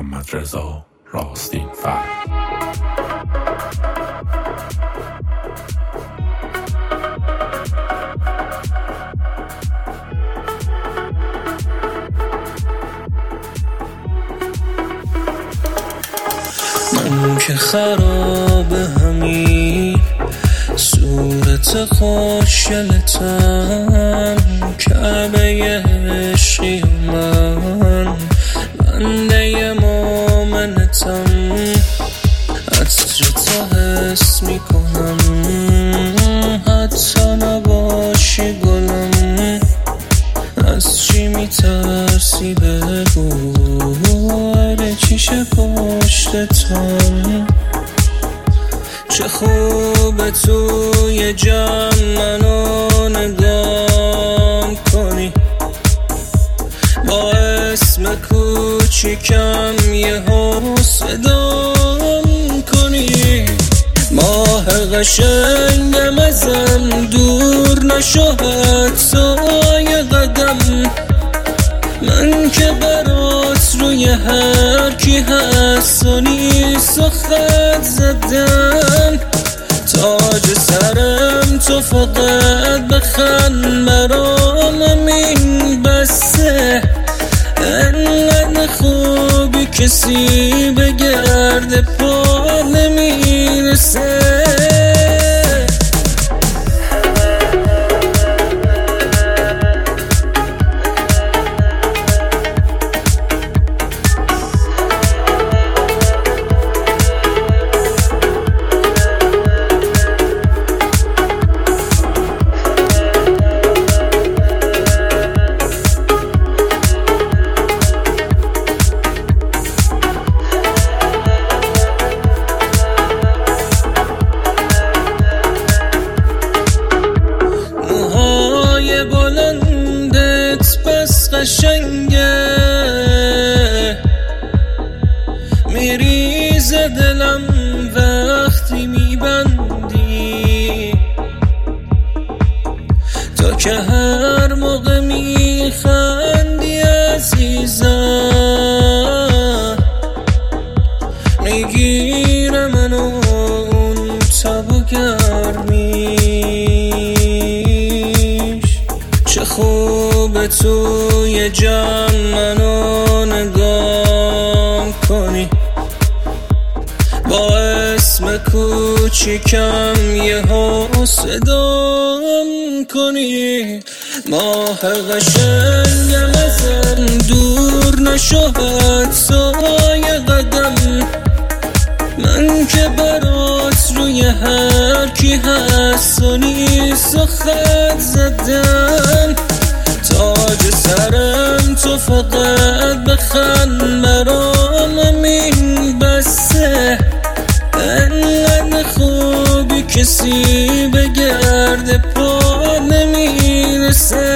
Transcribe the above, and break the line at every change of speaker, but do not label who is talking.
محمد رضا راستین فر.
من که خراب همین صورت خوشگلتم، کعبه عشقی من بنده مومنتم، عطر تو حس میکنم حتی نباشی گلم. از چی میترسی بگو، هر چیشه پشتتم. چه خوبه توی جمع منو نگاه کنی، با اسم کوچیکم یهو صدام کنی. ماه قشنگم ازم دور نشو حتی قدم، من که برات روی هر کی هست و نیست و خط زدم. تاج سرم تو فقط بخند برام، همین بسه. انقدر خوبی کسی به گرد پا نمیرسه. بلندت بس قشنگه، میریزه دلم وقتی میبندی. تو که هر موقع میخندی عزیزم، میگیره منو اون تب و گرمیش. چه خوبه توی جمع منو نگاه کنی، با اسم کوچیکم یهو صدام کنی. ماه قشنگم ازم دور نشو حتی قدم، من که برات روی هر کی هست و نیست و خط زدم. تاج سرم تو فقط بخند برام، همین بسه. انقدر خوبی کسی به گرد پا نمیرسه.